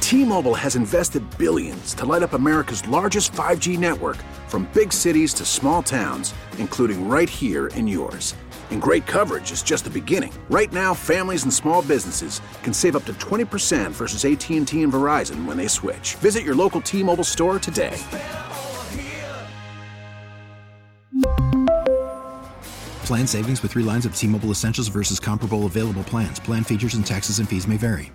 T-Mobile has invested billions to light up America's largest 5G network, from big cities to small towns, including right here in yours. And great coverage is just the beginning. Right now, families and small businesses can save up to 20% versus AT&T and Verizon when they switch. Visit your local T-Mobile store today. Plan savings with 3 lines of T-Mobile Essentials versus comparable available plans. Plan features and taxes and fees may vary.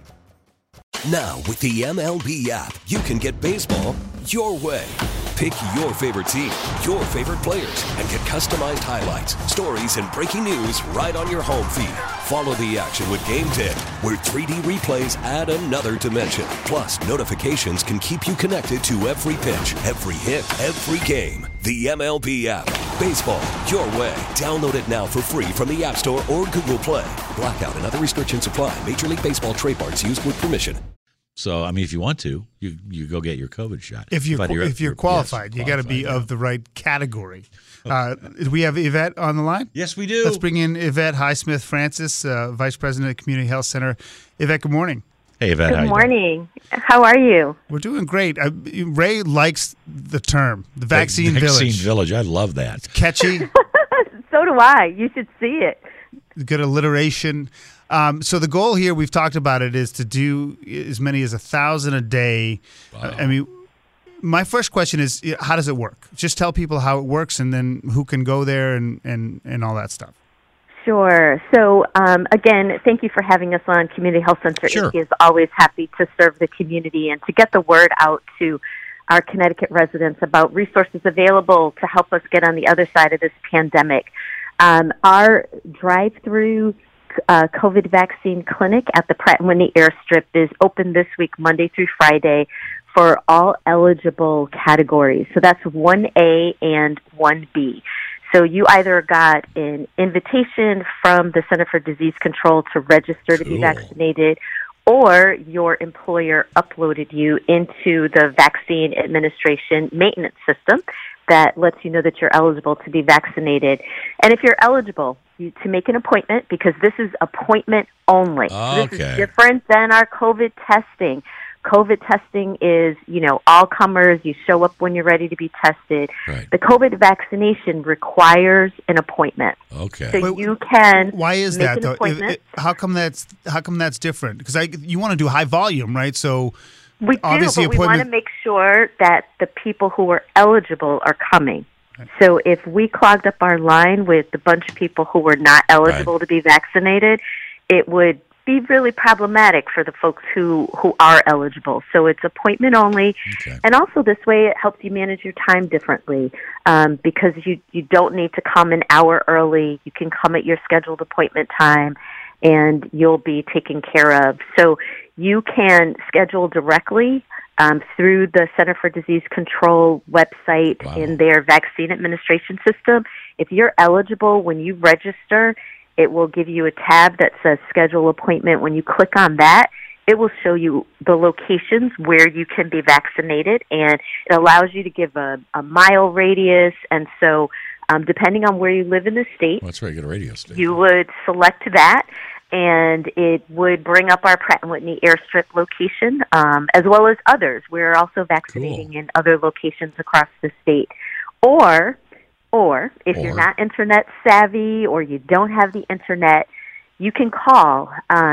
Now, with the MLB app, you can get baseball your way. Pick your favorite team, your favorite players, and get customized highlights, stories, and breaking news right on your home feed. Follow the action with Game Day, where 3D replays add another dimension. Plus, notifications can keep you connected to every pitch, every hit, every game. The MLB app. Baseball your way. Download it now for free from the App Store or Google Play. Blackout and other restrictions apply. Major League Baseball trademarks used with permission. So, I mean, if you want to, you go get your COVID shot. If you're qualified, you got to be of the right category. Do we have Yvette on the line? Yes, we do. Let's bring in Yvette Highsmith-Francis, Vice President of Community Health Center. Yvette, good morning. Hey, Yvette. Good morning. How are you? We're doing great. Ray likes the term, the vaccine village. Vaccine village. I love that. It's catchy. So do I. You should see it. Good alliteration. So the goal here, we've talked about it, is to do as many as 1,000 a day. Wow. I mean, my first question is, how does it work? Just tell people how it works, and then who can go there and all that stuff. Sure. So, again, thank you for having us on Community Health Center. Sure. It is always happy to serve the community and to get the word out to our Connecticut residents about resources available to help us get on the other side of this pandemic. Our drive-through COVID vaccine clinic at the Pratt & Whitney Airstrip is open this week, Monday through Friday, for all eligible categories. So that's 1A and 1B. So you either got an invitation from the Center for Disease Control to register to be vaccinated, or your employer uploaded you into the vaccine administration maintenance system that lets you know that you're eligible to be vaccinated. And if you're eligible, to make an appointment, because this is appointment only. Okay. This is different than our COVID testing. COVID testing is, all comers. You show up when you're ready to be tested. Right. The COVID vaccination requires an appointment. Okay. So you can. Why is make that an though? appointment. How come that's different? Because you want to do high volume, right? So We do, obviously but we want to make sure that the people who are eligible are coming. Right. So if we clogged up our line with a bunch of people who were not eligible to be vaccinated, it would be really problematic for the folks who are eligible. So it's appointment only. Okay. And also this way it helps you manage your time differently because you don't need to come an hour early. You can come at your scheduled appointment time and you'll be taken care of. So you can schedule directly through the Center for Disease Control website in their vaccine administration system. If you're eligible, when you register, it will give you a tab that says Schedule Appointment. When you click on that, it will show you the locations where you can be vaccinated, and it allows you to give a mile radius. And so depending on where you live in the state, That's right, get a radio station. You would select that, and it would bring up our Pratt & Whitney Airstrip location, as well as others. We're also vaccinating in other locations across the state. Or if you're not internet savvy or you don't have the internet, you can call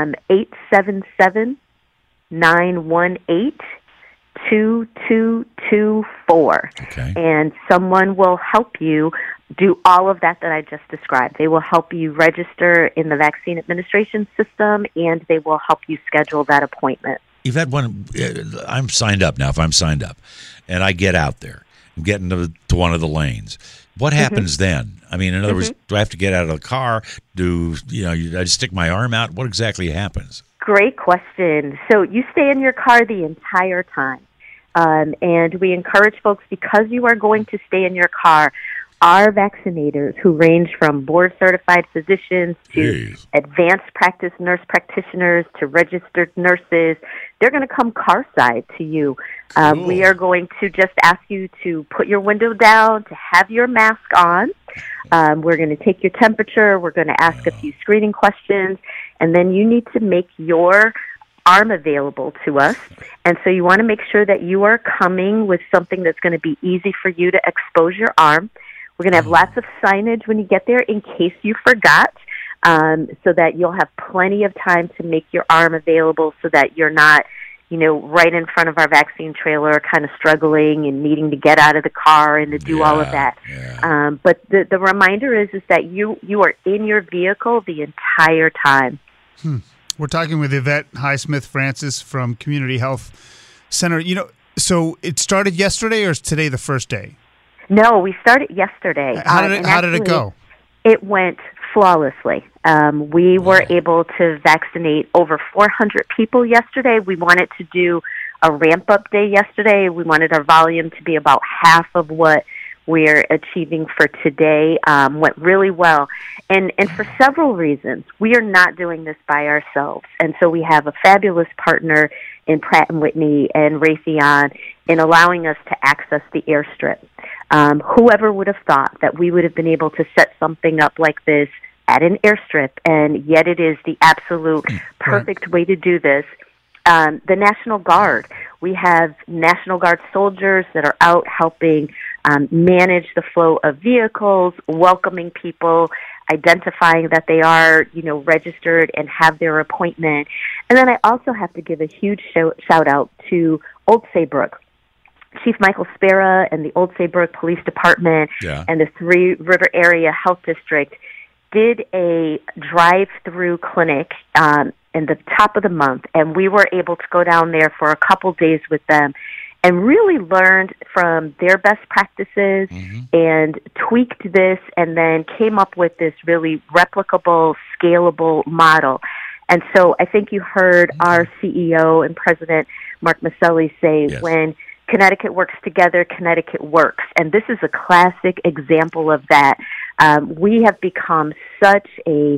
877-918-2224. Okay. And someone will help you do all of that I just described. They will help you register in the vaccine administration system, and they will help you schedule that appointment. Yvette, I'm signed up now. If I'm signed up and I get out there, I'm getting to one of the lanes, what happens then? I mean, in other words, do I have to get out of the car? I just stick my arm out? What exactly happens? Great question. So you stay in your car the entire time. And we encourage folks, because you are going to stay in your car, our vaccinators, who range from board-certified physicians to advanced practice nurse practitioners to registered nurses, they're going to come car-side to you. We are going to just ask you to put your window down, to have your mask on. We're going to take your temperature. We're going to ask a few screening questions. And then you need to make your arm available to us. And so you want to make sure that you are coming with something that's going to be easy for you to expose your arm. We're going to have lots of signage when you get there in case you forgot, so that you'll have plenty of time to make your arm available so that you're not, right in front of our vaccine trailer kind of struggling and needing to get out of the car and to do all of that. Yeah. But the reminder is that you are in your vehicle the entire time. We're talking with Yvette Highsmith-Francis from Community Health Center. So it started yesterday, or is today the first day? No, we started yesterday. How did it go? It went flawlessly. We were able to vaccinate over 400 people yesterday. We wanted to do a ramp-up day yesterday. We wanted our volume to be about half of what we're achieving for today. Went really well. And for several reasons. We are not doing this by ourselves. And so we have a fabulous partner in Pratt & Whitney and Raytheon in allowing us to access the airstrip. Whoever would have thought that we would have been able to set something up like this at an airstrip, and yet it is the absolute perfect way to do this. The National Guard. We have National Guard soldiers that are out helping manage the flow of vehicles, welcoming people, identifying that they are, registered and have their appointment. And then I also have to give a huge shout out to Old Saybrook. Chief Michael Spera and the Old Saybrook Police Department and the Three River Area Health District did a drive-through clinic in the top of the month, and we were able to go down there for a couple days with them and really learned from their best practices and tweaked this and then came up with this really replicable, scalable model. And so I think you heard our CEO and President Mark Maselli say, when Connecticut works together, Connecticut works. And this is a classic example of that. We have become such a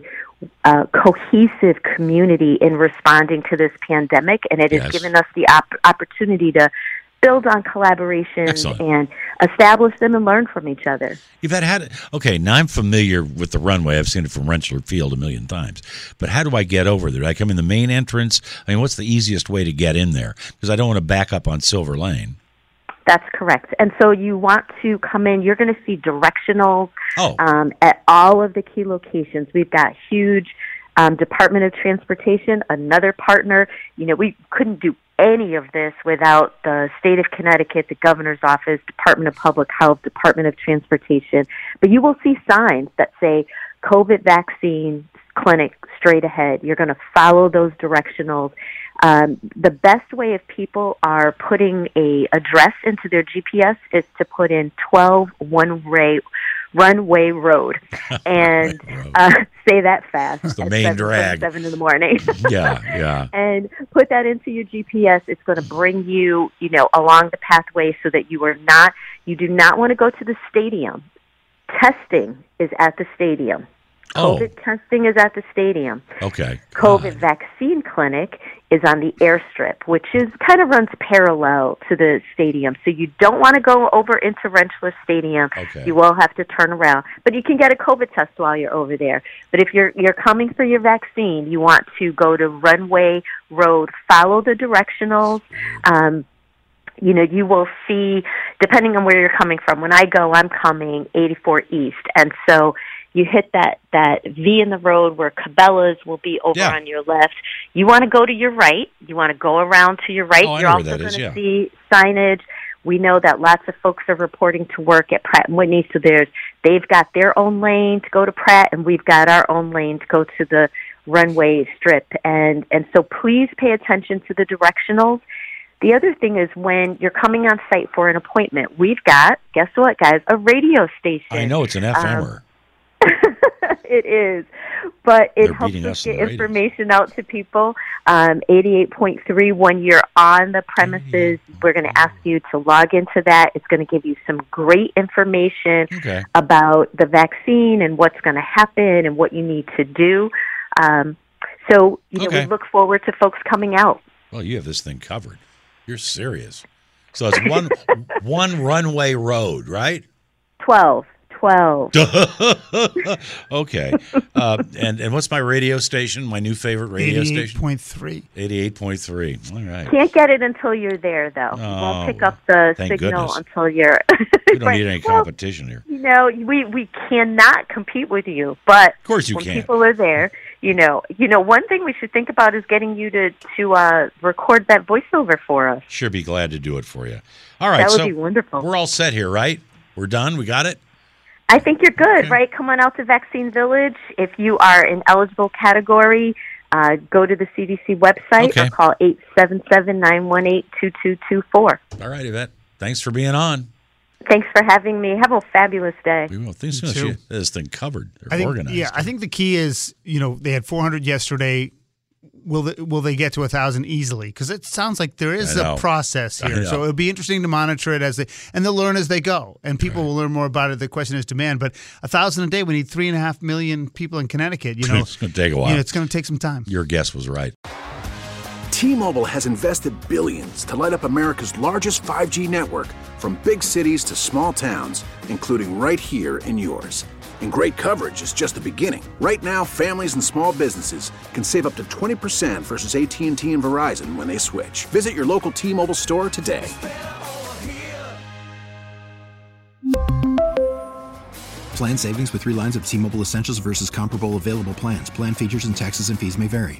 cohesive community in responding to this pandemic, and it has given us the opportunity to build on collaborations and establish them and learn from each other. Now I'm familiar with the runway. I've seen it from Rentschler Field a million times. But how do I get over there? Do I come in the main entrance? I mean, what's the easiest way to get in there? Because I don't want to back up on Silver Lane. That's correct. And so you want to come in, you're going to see directionals at all of the key locations. We've got huge Department of Transportation, another partner. We couldn't do any of this without the state of Connecticut, the governor's office, Department of Public Health, Department of Transportation. But you will see signs that say COVID vaccine clinic straight ahead. You're going to follow those directionals. The best way if people are putting a address into their GPS is to put in 12 Runway Road and say that fast. It's the main drag. 7 in the morning. Yeah. And put that into your GPS. It's going to bring you, along the pathway so that you do not want to go to the stadium. Testing is at the stadium. COVID testing is at the stadium. Okay. COVID vaccine clinic is on the airstrip, which kind of runs parallel to the stadium. So you don't want to go over into Rentschler Stadium. Okay. You will have to turn around. But you can get a COVID test while you're over there. But if you're coming for your vaccine, you want to go to Runway Road, follow the directionals. You will see, depending on where you're coming from. When I go, I'm coming 84 East. And so you hit that V in the road where Cabela's will be over on your left. You want to go to your right. You want to go around to your right. You're also going to see signage. We know that lots of folks are reporting to work at Pratt & Whitney, so they've got their own lane to go to Pratt, and we've got our own lane to go to the runway strip. And so please pay attention to the directionals. The other thing is when you're coming on site for an appointment, we've got, guess what, guys, a radio station. I know, it's an FMer. It is, but it helps us get information out to people. 88.3, when you're on the premises, we're going to ask you to log into that. It's going to give you some great information about the vaccine and what's going to happen and what you need to do. So, we look forward to folks coming out. Well, you have this thing covered. You're serious. So it's one runway road, right? 12 12. Okay. And what's my radio station? My new favorite radio station? 88.3. 88.3. All right. Can't get it until you're there, though. You won't pick up the signal goodness. until you're... We don't need any competition here. You know, we cannot compete with you, but of course you when can. people are there, you know, one thing we should think about is getting you to record that voiceover for us. Sure, be glad to do it for you. All right, That would so be wonderful. we're all set here, right? We're done? We got it? I think you're good, Okay. right? Come on out to Vaccine Village. If you are an eligible category, go to the CDC website Okay. or call 877-918-2224. All right, Yvette. Thanks for being on. Thanks for having me. Have a fabulous day. We will. Things You going too. to get this thing covered. They're I think, organized. I think the key is, they had 400 yesterday. Will they get to 1,000 easily? Because it sounds like there is I know. a process I here. know. So it'll be interesting to monitor it and they'll learn as they go. And people will learn more about it. The question is demand. But 1,000 a day, we need 3.5 million people in Connecticut. It's going to take a while. It's going to take some time. Your guess was right. T-Mobile has invested billions to light up America's largest 5G network, from big cities to small towns, including right here in yours. And great coverage is just the beginning. Right now, families and small businesses can save up to 20% versus AT&T and Verizon when they switch. Visit your local T-Mobile store today. Plan savings with 3 lines of T-Mobile Essentials versus comparable available plans. Plan features and taxes and fees may vary.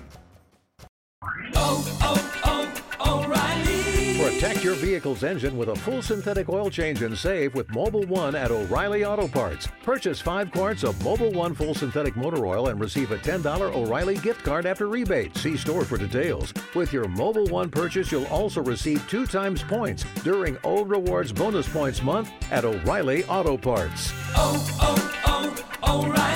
Protect your vehicle's engine with a full synthetic oil change and save with Mobil 1 at O'Reilly Auto Parts. Purchase 5 quarts of Mobil 1 full synthetic motor oil and receive a $10 O'Reilly gift card after rebate. See store for details. With your Mobil 1 purchase, you'll also receive 2 times points during O Rewards Bonus Points Month at O'Reilly Auto Parts. O'Reilly.